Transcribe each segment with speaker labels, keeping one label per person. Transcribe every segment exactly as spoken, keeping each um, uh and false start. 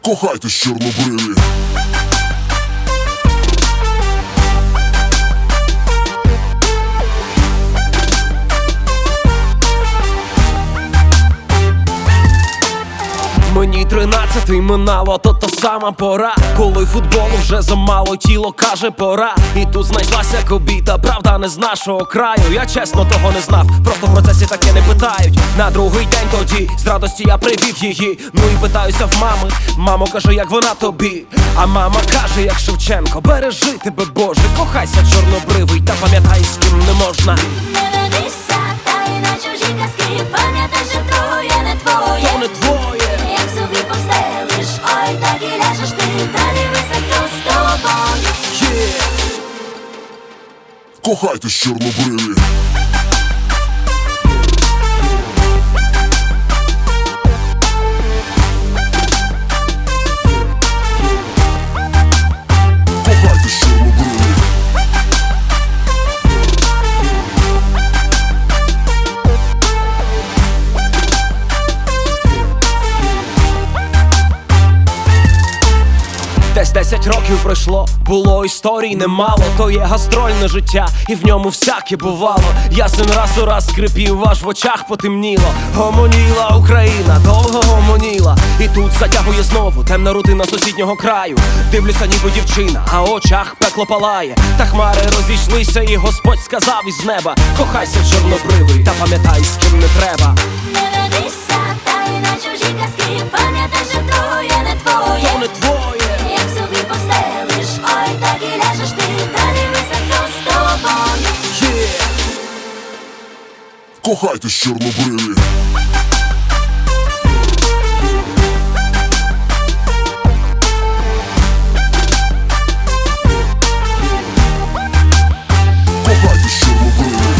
Speaker 1: Кохайтесь, чорнобриві.
Speaker 2: Мені тринадцятий минало, то та сама пора, коли футболу вже замало, тіло каже пора. І тут знайшлася кобіта, правда не з нашого краю. Я чесно того не знав, просто в процесі таке не питають. На другий день тоді з радості я привів її. Ну і питаюся в мами, мамо, каже, як вона тобі. А мама каже, як Шевченко, бережи тебе, Боже, кохайся, чорнобривий, та пам'ятай, з ким не можна.
Speaker 3: Не ведися, та й на чужі казки, пам'ятай, що твоє не твоє,
Speaker 2: То не твоє.
Speaker 3: як собі постелиш, ой, так і ляжеш ти, та дивися, хто з тобою.
Speaker 2: Yeah.
Speaker 1: Кохайтесь, чорнобриві. Кохайтесь, чорнобриві.
Speaker 2: Десь десять років пройшло, було історій немало. То є гастрольне життя, і в ньому всяке бувало. Ясен раз у раз скрипів, аж в очах потемніло. Гомоніла Україна, довго гомоніла. І тут затягує знову темна рутина сусіднього краю. Дивлюся, ніби дівчина, а в очах пекло палає. Та хмари розійшлися, і Господь сказав із неба: кохайся, чорнобривий, та пам'ятай, з ким не треба.
Speaker 3: Не ведися, та й на чужі казки, пам'ятай, що твоє не твоє,
Speaker 2: То не твоє.
Speaker 3: як собі постелиш, ой, так і ляжеш ти, та дивися, хто з тобою.
Speaker 2: Yeah.
Speaker 1: Кохайтесь, чорнобриві. Кохайтесь, чорнобриві.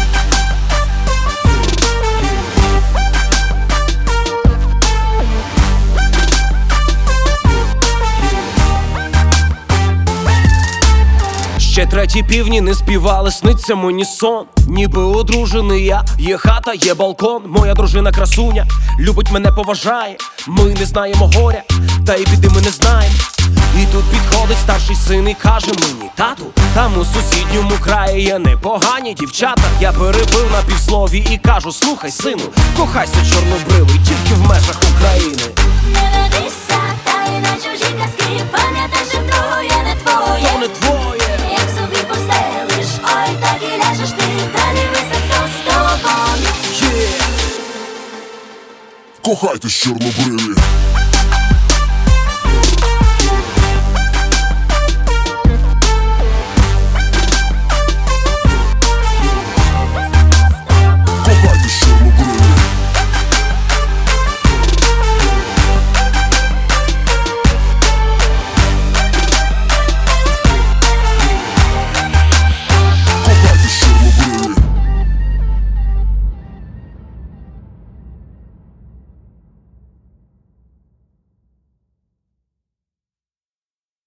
Speaker 2: Ще треті півні не співали, сниться мені сон. Ніби одружений я, є хата, є балкон. Моя дружина красуня, любить мене, поважає. Ми не знаємо горя, та й біди ми не знаємо. І тут підходить старший син і каже мені: тату, там у сусідньому краї є непогані дівчата. Я перебив на півслові і кажу: слухай, сину, кохайся, чорнобривий, тільки в межах України.
Speaker 3: Не ведися, та й на чужі казки, пам'ятай, що твоє не твоє,
Speaker 2: То не твоє.
Speaker 3: як собі постелиш, ой, так і ляжеш ти, та дивися, хто з тобою.
Speaker 2: Yeah.
Speaker 1: Кохайтесь, чорнобриві.